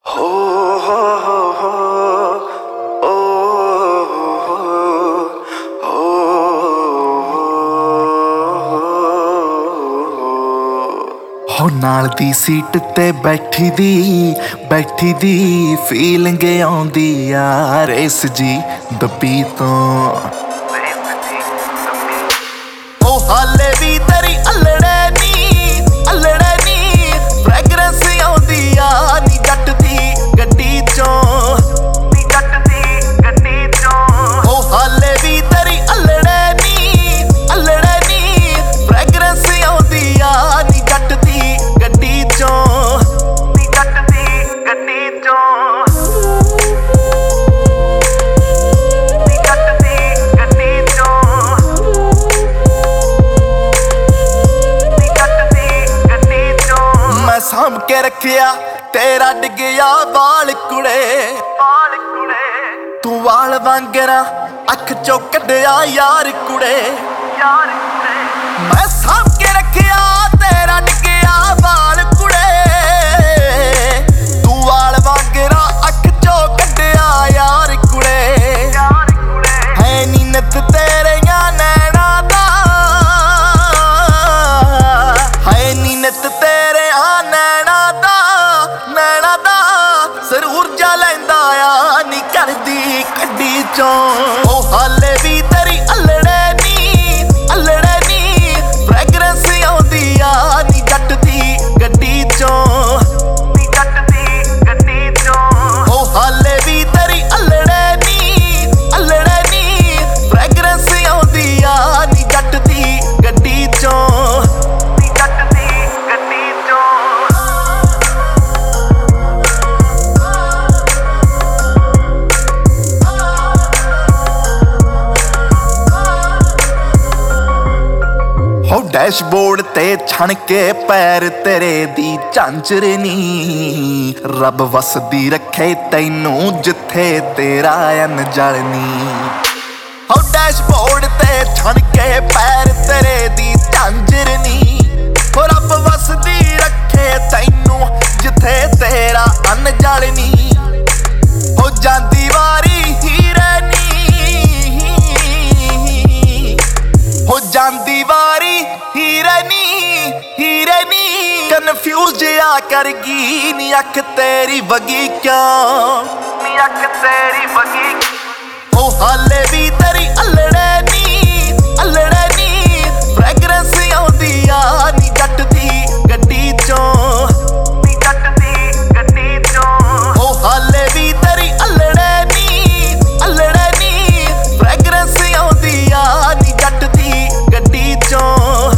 ਹੋ ਹੋ ਹੋ ਓ ਹੋ ਨਾਲ ਦੀ ਸੀਟ ਤੇ ਬੈਠੀ ਦੀ ਫੀਲਿੰਗ ਆਉਂਦੀ ਆ ਰੇਸ ਜੀ ਦੱਬੀ ਤੋਂ ਉਹ ਹਾਲੇ ਵੀ ਤੇਰੀ ਅਲੜੇ ਨੀ ਫ੍ਰੈਗਰੈਂਸ ਆਉਂਦੀ ਆ ਨੀ ਜੱਟ ਦੀ ਗੱਡੀ ਚੋਂ ਉਹ ਹਾਲੇ ਵੀ ਤੇਰੀ ਅਲੜੇ ਨੀ ਫ੍ਰੈਗਰੈਂਸ ਆਉਂਦੀ ਆ ਨੀ ਜੱਟ ਦੀ ਗੱਡੀ ਚੋਂ ਸਾਂਭ ਕੇ ਰੱਖਿਆ ਤੇਰਾ ਡਿੱਗਿਆ ਵਾਲ ਕੁੜੇ ਤੂੰ ਵਾਲ ਵਾਂਗਰਾ ਅੱਖ ਚੋਂ ਕੱਢਿਆ ਯਾਰ ਕੁੜੇ ਮੈਂ ਸਾਂਭ ਕੇ ਰੱਖਿਆ ਤੇਰਾ ਡਿੱਗਿਆ ਵਾਲ ਕੁੜੇ ਤੂੰ ਵਾਲ ਵਾਂਗਰਾ ਅੱਖ ਚੋਂ ਕੱਢਿਆ ਯਾਰ ਕੁੜੇ ਹੈ ਨੀ ਨਿੱਤ ਤੇਰੀਆਂ ਨੈਣਾ ਦਾ ਹੈ ਨੀ ਨਿੱਤ ਤੇਰੇ ਜ਼ਰੂਰ ਜਾ ਲੈਂਦਾ ਆ ਨੀ ਕਰਦੀ ਕੱਢੀ ਚੋਂ ਉਹ ਹਾਲੇ ਵੀ ਤੇਰੀ ਅਲੜੇ ਨੀ ਫ੍ਰੈਗਰੈਂਸ ਆਉਂਦੀ ਆ ਨੀ ਜੱਟ ਦੀ ਗੱਡੀ ਚੋਂ ਉਹ ਹਾਲੇ ਵੀ ਤੇਰੀ ਅਲੜੇ ਨੀ ਫ੍ਰੈਗਰੈਂਸ ਆਉਂਦੀ ਆ ਨੀ ਜੱਟ ਦੀ ਗੱਡੀ ਚੋਂ ਹੋ ਡੈਸ਼ਬੋਰਡ ਤੇ ਛਣ ਕੇ ਪੈਰ ਤੇਰੇ ਦੀ ਝਾਂਜਰ ਨੀ ਰੱਬ ਵਸਦੀ ਰੱਖੇ ਤੈਨੂੰ ਜਿੱਥੇ ਤੇਰਾ ਅਨਜਲ ਨੀ ਹੋ ਡੈਸ਼ਬੋਰਡ ਤੇ ਛਣ ਕੇ ਪੈਰ ਤੇਰੇ ਦੀ ਝਾਂਜਰ ਨੀ ਹੋ ਰੱਬ ਵਸਦੀ ਰੱਖੇ ਤੈਨੂੰ ਜਿੱਥੇ ਤੇਰਾ ਅਨਜਲ ਨੀ ਹੋ ਜਾਂਦੀ ਵਾਰੀ ਹੀਰੇ ਹੋ ਜਾਂਦੀ ਵਾਰੀ ਹੀਰੇ ਨੀ ਕਨਫਿਊਜ਼ ਜਿਆ ਕਰ ਗਈ ਨੀ ਅੱਖ ਤੇਰੀ ਵਗੀ ਕਿਉਂ ਉਹ ਹਾਲੇ ਵੀ ਤੇਰੀ ਅਲੜੇ ਨੀ ਫ੍ਰੈਗਰੈਂਸ ਆਉਂਦੀ ਆ ਨੀ ਜੱਟ ਦੀ ਗੱਡੀ ਚੋਂ ਉਹ ਹਾਲੇ ਵੀ ਤੇਰੀ ਅਲੜੇ ਨੀ ਫ੍ਰੈਗਰੈਂਸ ਆਉਂਦੀ ਆ ਨੀ ਜੱਟ ਦੀ ਗੱਡੀ ਚੋਂ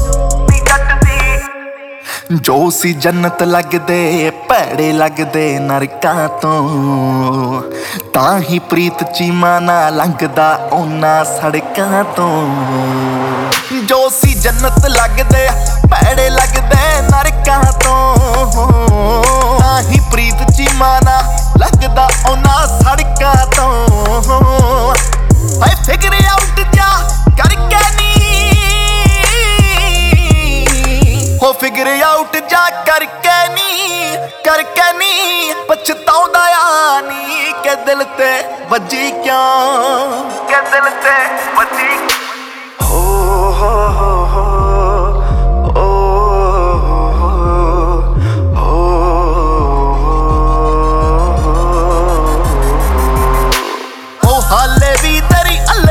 ਜੋ ਸੀ ਜੰਨਤ ਲੱਗਦੇ ਭੈੜੇ ਲੱਗਦੇ ਨਰਕਾਂ ਤੋਂ ਤਾਂ ਹੀ ਪ੍ਰੀਤ ਚੀਮਾ ਨਾ ਲੰਘਦਾ ਉਹਨਾਂ ਸੜਕਾਂ ਤੋਂ ਜੋ ਸੀ ਜੰਨਤ ਲੱਗਦੇ ਭੈੜੇ ਲੱਗਦੇ ਨਰਕਾਂ ਤੋਂ ਤਾਂ ਹੀ ਪ੍ਰੀਤ ਚੀਮਾ ਨਾ ਲੰਘਦਾ ਉਹਨਾਂ ਸੜਕਾਂ ਤੋਂ ਹਾਏ ਫਿਗਰ ਆਊਟ ਜਾ ਕਰਕੇ ਹੋ ਫਿਗਰ ਆਊਟ ਜਾ ਕਰਕੇ ਨੀ ਪਛਤਾਉਂਦਾ ਆ ਨੀ ਕਿ ਦਿਲ ਤੇ ਵੱਜੀ ਕਿਉਂ ਉਹ ਹਾਲੇ ਵੀ ਤੇਰੀ